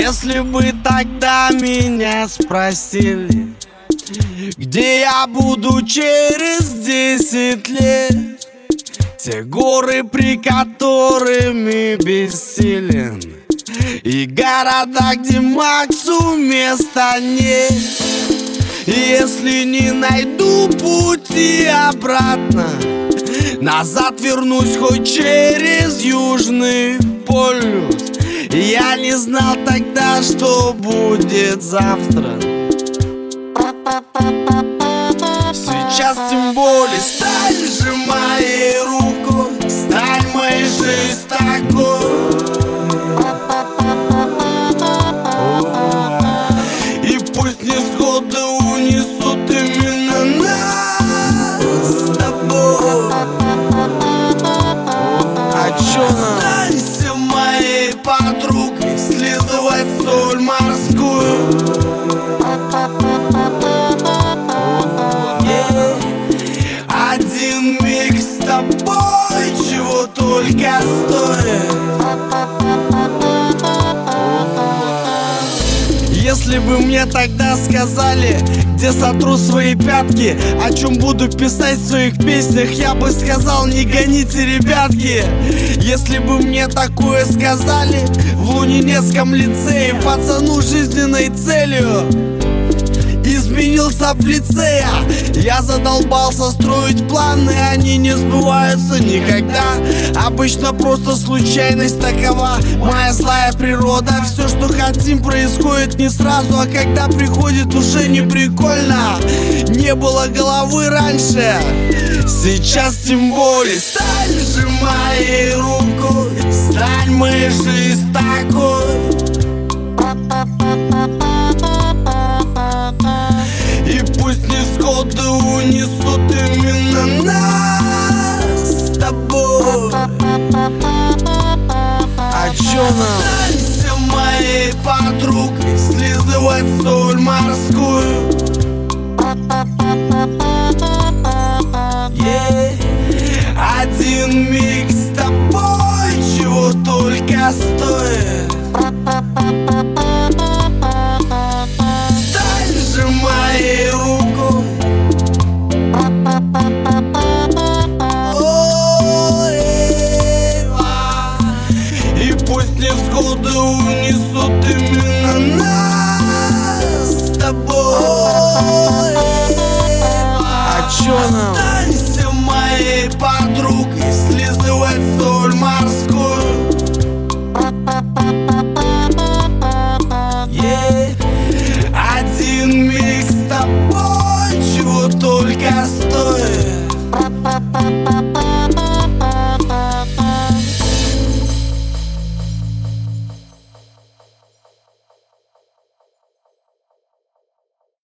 Если бы тогда меня спросили, где я буду через 10 лет, те горы, при которыми бессилен, и города, где Максу места нет. Если не найду пути обратно, назад вернусь хоть через Южный полюс. Я не знал тогда, что будет завтра. Сейчас тем более стань же моей рукой, стань моей жизнь такой. И пусть невзгоды унесут именно нас с тобой. А чё нам? Станься моей подругой, слизывать соль морскую. Один миг с тобой чего только стоит. Если бы мне тогда сказали, где сотру свои пятки, о чем буду писать в своих песнях, я бы сказал: не гоните, ребятки. Если бы мне такое сказали в Лунинецком лицее, пацану жизненной целью изменился в лице я задолбался строить планы, они не сбываются никогда. Обычно просто случайность такова, моя злая природа. Все, что хотим, происходит не сразу, а когда приходит, уже не прикольно. Не было головы раньше, сейчас тем более. Стань же моей рукой, стань моей жизнь такой. И пусть невзгоды унесут именно нас с тобой. А чё нам? Станься моей подругой, слизывать соль морскую. Один миг с тобой чего только стоит.